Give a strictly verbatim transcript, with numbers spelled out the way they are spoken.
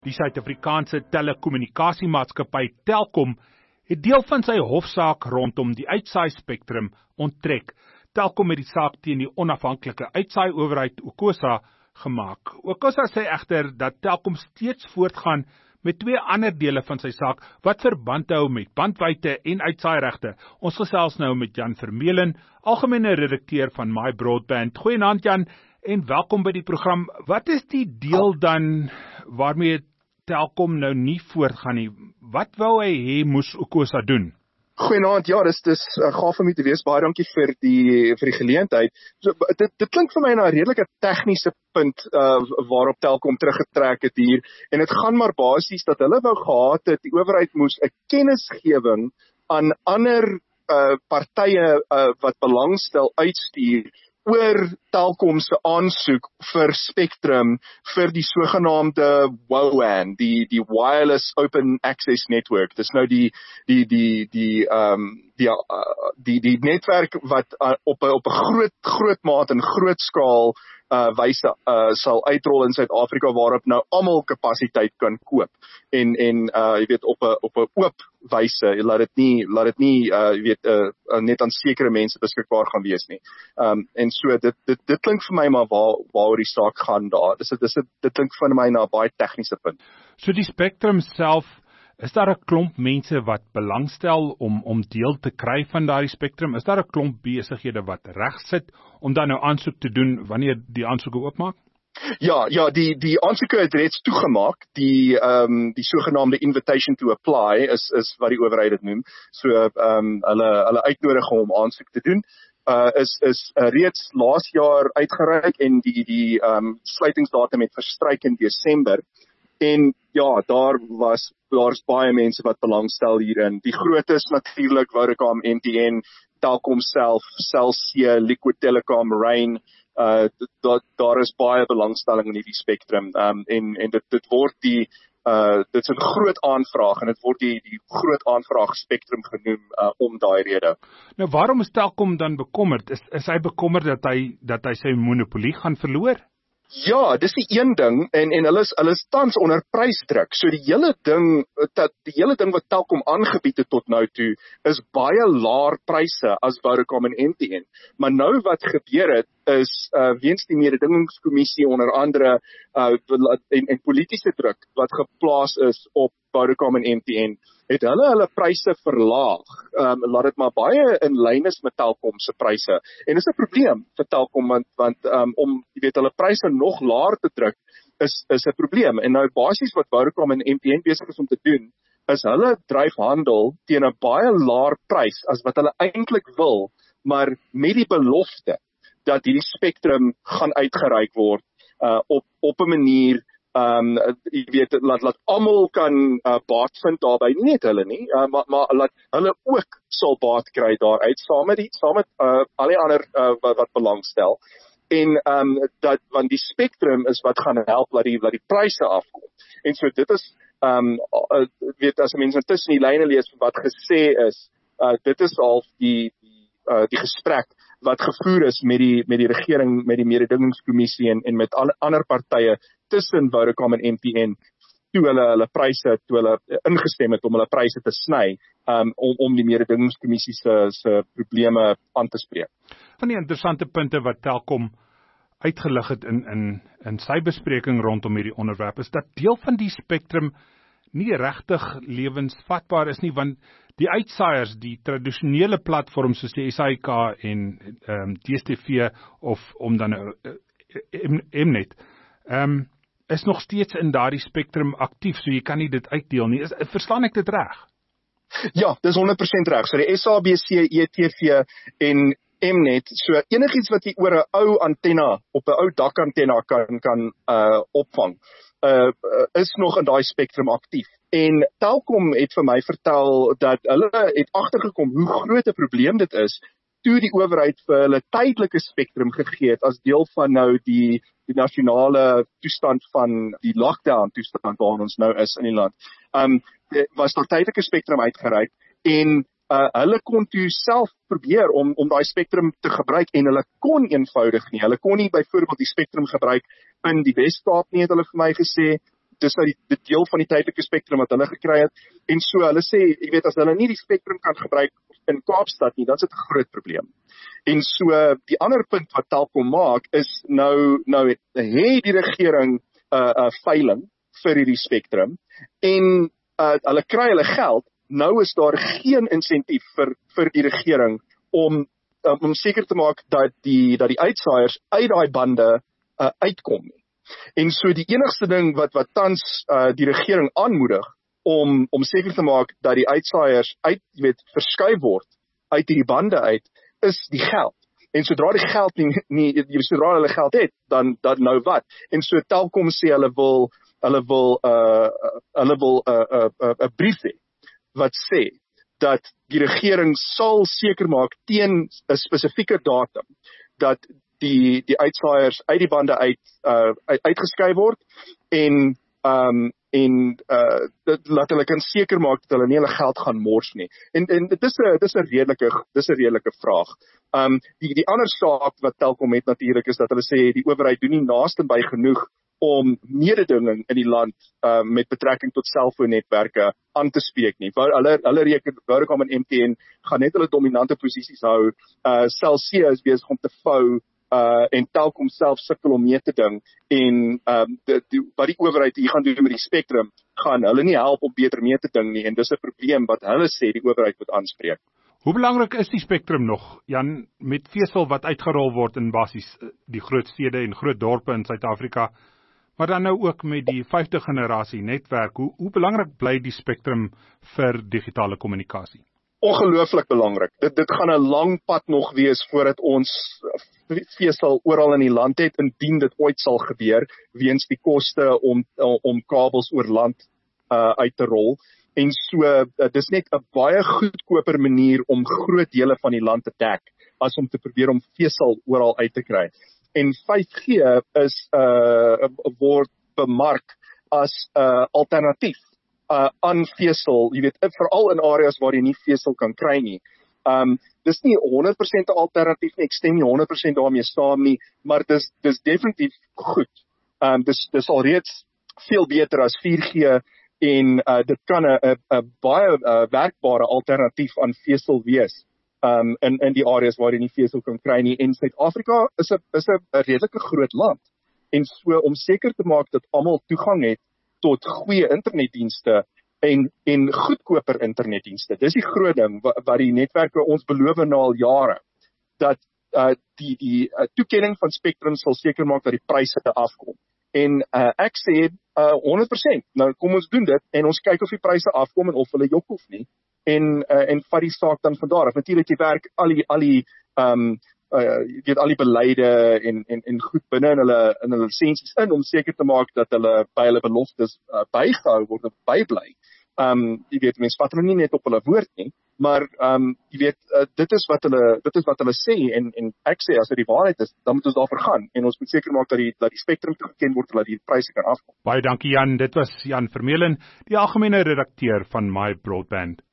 Die Suid-Afrikaanse telekommunikasiemaatskappy Telkom het deel van sy hofsaak rondom die uitsaai spektrum onttrek. Telkom het die saak teen die onafhanklike uitsaai-owerheid Okosa gemaak. Okosa sê egter dat Telkom steeds voortgaan met twee ander dele van sy saak wat verband hou met bandwydte en uitsaairegte. Ons gesels nou met Jan Vermeulen, algemene redakteur van My Broadband. Goeienaand Jan en welkom by die program. Wat is die deel dan waarmee Telkom nou nie voortgaan nie? Wat wou hy hê moes Okosa doen? Goeienaand, ja, dis dis uh, gaaf om te wees. Baie dankie vir die vir die geleentheid. So, dit dit klink vir my na 'n redelike tegniese punt uh, waarop Telkom teruggetrek het hier, en dit gaan maar basies dat hulle wou gehad het die owerheid moes 'n kennisgewing aan ander uh, partye uh, wat belangstel uitstuur oor Telkom se aansoek vir spektrum vir die sogenaamde W O A N, die die Wireless Open Access Network. Dis nou die die die die ehm um, die, uh, die die netwerk wat uh, op 'n op 'n groot groot maat en groot skaal uh wyse uh sal uitrol in Suid-Afrika waarop nou almal kapasiteit kan koop. En en uh jy weet op 'n op 'n oop wyse, laat dit nie laat dit nie uh jy weet uh, uh net aan sekere mense beskikbaar gaan wees nie. Um en so dit dit dit klink vir my maar waar waaroor die saak gaan daar. Dis dis dit klink vir my na 'n baie tegniese punt. So die spektrum self, is daar 'n klomp mense wat belangstel om om deel te kry van daardie spektrum? Is daar 'n klomp besighede wat reg sit om dan nou aansoek te doen wanneer die aansoeke oopmaak? Ja, ja, die die aansoeke het reeds toegemaak. Die ehm um, die sogenaamde invitation to apply is is wat die owerheid dit noem. So ehm um, hulle hulle uitnodiging om aansoek te doen uh is is uh, reeds laas jaar uitgereik en die die ehm um, sluitingsdatum het verstryk in Desember. En ja, daar was daar's baie mense wat belangstel hierin. Die grootes natuurlik Vodacom, M T N, Telkom self, Cell C, Liquid Telecom, Rain. Uh daar daar is baie belangstelling in hierdie spektrum. Um en en dit dit word die uh dit is 'n groot aanvraag en dit word die die groot aanvraag spektrum genoem uh, om daai rede. Nou waarom is Telkom dan bekommerd? Is is hy bekommerd dat hy dat hy sy monopolie gaan verloor? Ja, dis die een ding en en hulle is hulle is tans onder prysdruk. So die hele ding dat die hele ding wat Telkom aangebied het tot nou toe is baie laer pryse as Vodacom en M T N. Maar nou wat gebeur het is uh, weens die mededingingskommissie onder andere uh, en, en politieke druk wat geplaas is op Vodacom en M T N, het hulle hulle pryse verlaag. Um, laat dit maar baie in lyn is met Telkom se pryse. En dis 'n probleem vir Telkom want want um, om jy weet hulle pryse nog laer te druk is is 'n probleem. En nou basies wat Vodacom en M T N besig is om te doen, is hulle dryf handel teen 'n baie laer prys as wat hulle eintlik wil, maar met die belofte dat hierdie spektrum gaan uitgereik word uh, op op 'n manier Um, jy weet, laat, laat almal kan uh, baat vind daarby, nie net hulle nie, uh, maar, maar laat hulle ook sal baat kry daaruit, saam met die, saam met uh, al die ander uh, wat, wat belangstel. En um, dat, want die spektrum is wat gaan help laat die, laat die pryse afkom. En so dit is, um, uh, weet, as mense tussen die lyne lees wat gesê is, uh, dit is al die, die, uh, die gesprek wat gevoer is met die met die regering, met die mededingingskommissie en en met alle ander partye tussen Vodacom en M T N toe hulle hulle pryse toe hulle ingestem het om hulle pryse te sny um, om om die mededingingskommissie se se probleme aan te spreek. Van die interessante punte wat Telkom uitgelig het in in in sy bespreking rondom hierdie onderwerp is dat deel van die spektrum nie regtig lewensvatbaar is nie, want die uitsaaiers, die tradisionele platforms soos die S A I K en um, D S T V of om dan uh, Mnet, um, is nog steeds in daardie spektrum aktief, so jy kan nie dit uitdeel nie. Is, verstaan ek dit reg? Ja, dis honderd persent reg. So die S A B C, E T V en Mnet, so enigiets wat jy oor 'n ou antenna, op 'n ou dakantenna kan kan uh, opvang, uh, is nog in daai spektrum aktief. En Telkom het vir my vertel dat hulle het agtergekom hoe groot 'n probleem dit is toe die owerheid vir hulle tydelike spektrum gegee het as deel van nou die die nasionale toestand van die lockdown toestand waar ons nou is in die land. Um was daar tydelike spektrum uitgereik en uh, hulle kon toe self probeer om om daai spektrum te gebruik en hulle kon eenvoudig nie. Hulle kon nie byvoorbeeld die spektrum gebruik in die Wes-Kaap nie, het hulle vir my gesê. dis nou die, die deel van die tydelike spektrum wat hulle gekry het. En so hulle sê, jy weet, as hulle nie die spektrum kan gebruik in Kaapstad nie, dan is dit 'n groot probleem. En so die ander punt wat Telkom maak is nou nou het die regering 'n uh, 'n uh, veiling vir hierdie spektrum en uh, hulle kry hulle geld. Nou is daar geen insentief vir vir die regering om um, om seker te maak dat die dat die uitsaaiers uit daai bande uh, uitkom nie. En so die enigste ding wat wat tans uh, die regering aanmoedig om om seker te maak dat die uitsaaiers uit, jy weet, verskuif word uit hierdie bande uit, is die geld. En sodra die geld nie, nie sodra hulle geld het, dan dan nou wat? En so Telkom sê hulle wil hulle wil 'n uh, hulle wil 'n uh, 'n uh, uh, uh, brief hê wat sê dat die regering sal seker maak teen 'n spesifieke datum dat die die uitsaaiers uit die bande uit uh, uit, uitgeskei word en um en uh dit laat hulle kan seker maak dat hulle nie hulle geld gaan mors nie. En en dit is 'n dis 'n redelike dis 'n redelike vraag. Um die die ander saak wat Telkom het natuurlik is dat hulle sê die owerheid doen nie naaste by genoeg om mededinging in die land uh, met betrekking tot selfoonnetwerke aan te spreek nie. Hulle hulle reken Vodacom en M T N gaan net hulle dominante posisies hou. Uh Cell C is besig om te vou uh en Telkom self sukkel om mee te ding en um die, die, wat die owerheid hier gaan doen met die spektrum gaan hulle nie help om beter mee te ding nie en dis 'n probleem wat hulle sê die owerheid moet aanspreek. Hoe belangrik is die spektrum nog, Jan, met vesel wat uitgerol word in basies die groot stede en groot dorpe in Suid-Afrika, maar dan nou ook met die vyfde generasie netwerk, hoe, hoe belangrik bly die spektrum vir digitale kommunikasie? Ongelooflik belangrik. Dit dit gaan 'n lang pad nog wees voordat ons vesel oral in die land het, indien dit ooit sal gebeur, weens die koste om om kabels oor land uh, uit te rol. En so, uh, dis net 'n baie goedkoper manier om groot dele van die land te dek, as om te probeer om vesel oral uit te kry. En vyf G is uh, word bemark as 'n uh, alternatief uh, aan vesel, jy weet, veral in areas waar jy nie vesel kan kry nie. Um, dis nie honderd persent 'n alternatief nie, ek stem nie honderd persent daarmee saam nie, maar dis dis definitief goed. Um, dis dis alreeds veel beter as vier G en uh, dit kan 'n 'n baie uh, werkbare alternatief aan vesel wees. Um, in, in die areas waar jy nie vesel kan kry nie. En Suid-Afrika is 'n is 'n redelike groot land. En so om seker te maak dat almal toegang het tot goeie internetdienste en en goedkoper internetdienste. Dis die groot ding wat, wat die netwerke ons beloof nou al jare. Dat uh, die die uh, toekenning van spektrum sal seker maak dat die pryse afkom. En uh, ek sê uh, honderd persent. Nou kom ons doen dit en ons kyk of die pryse afkom en of hulle jok of nie. En uh, en vat die saak dan van daar af. Natuurlik jy werk al die al die ehm um, uh, jy weet al die beleide en en en goed binne in hulle in hulle lisensies in om seker te maak dat hulle by hulle beloftes uh, bygehou word of bybly. Ehm um, jy weet mense vat hulle nie net op hulle woord nie, maar ehm um, jy weet uh, dit is wat hulle dit is wat hulle sê en en ek sê as dit die waarheid is, dan moet ons daarvoor gaan en ons moet seker maak dat die dat die spektrum toegeken word en dat die pryse kan afkom. Baie dankie Jan, dit was Jan Vermeulen, die algemene redakteur van My Broadband.